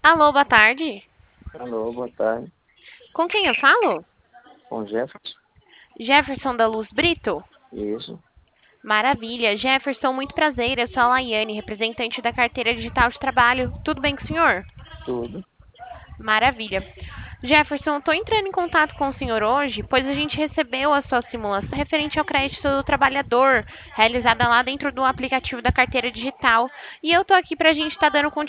Alô, boa tarde. Alô, boa tarde. Com quem eu falo? Com Jefferson? Jefferson da Luz Brito? Isso, Maravilha. Jefferson, muito prazer. Eu sou a Laiane, representante da carteira digital de trabalho. Tudo bem com o senhor? tudo. Maravilha. Jefferson, estou entrando em contato com o senhor hoje, pois a gente recebeu a sua simulação referente ao crédito do trabalhador, realizada lá dentro do aplicativo da carteira digital. E eu estou aqui para a gente estar dando